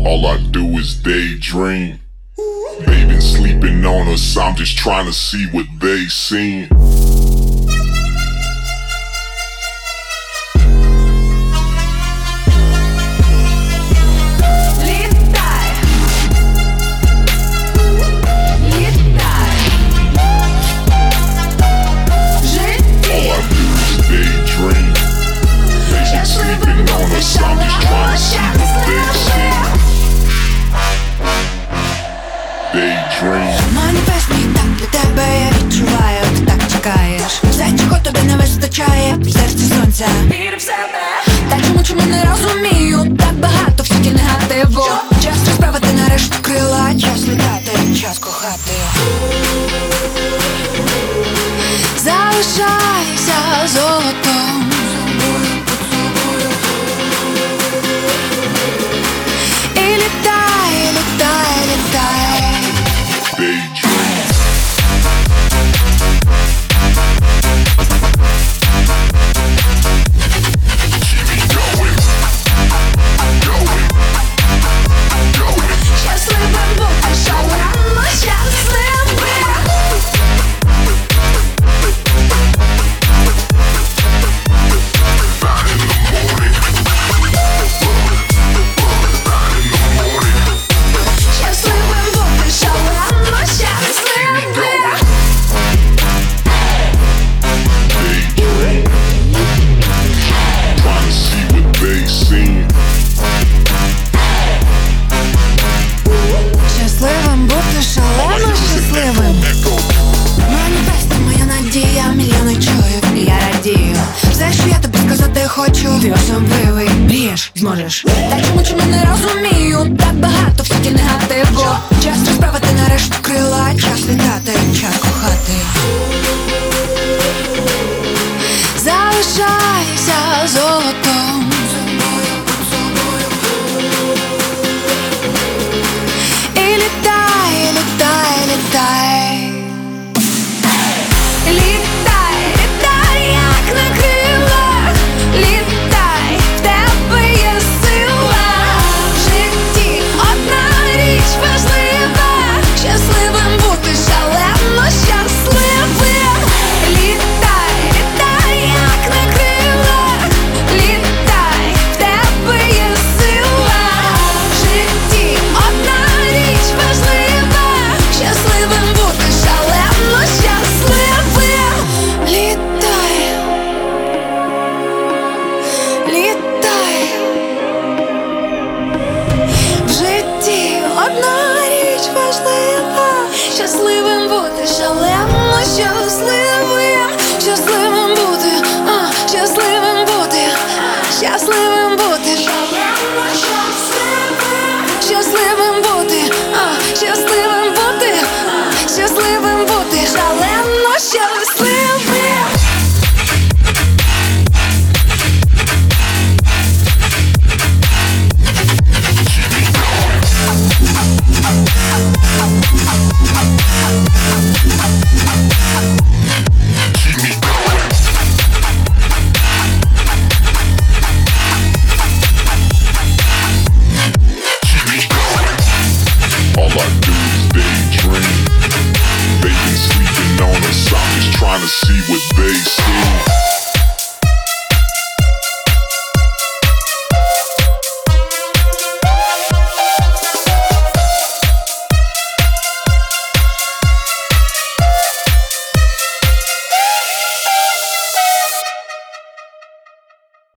All I do is daydream. They been sleeping on us, I'm just trying to see what they seen. Маніфест мій так для тебе, я відчуваю, ти так чекаєш. Все, чого тобі не вистачає, в серці сонця. Вір в себе. Та чому не розумію, так багато в світі негативу. Час розправити нарешті крила, час літати, час кохати. Залишайся золотом. І літай, літай, літай. Щасливим бути шалено щасливим. Маніфест моя надія, мільйони чують, і я радію. Все, що я тобі сказати хочу, ти особливий, мрієш, зможеш. Та чому не розумію, так багато в світі негативу. Час розправити нарешті крила, час літати, час кохати. Залишайся золотом. Літай, літай, літай. Літай, літай, як на крилах. Літай, в тебе є сила. В житті одна річ важлива. Щасливим бути шалено щасливим. Літай, літай, як на крилах. Літай, в тебе є сила. В житті одна річ важлива, щасливим бути шалено щасливим. Літай, літай. В житті одна річ важлива, щасливим бути шалено щасливим.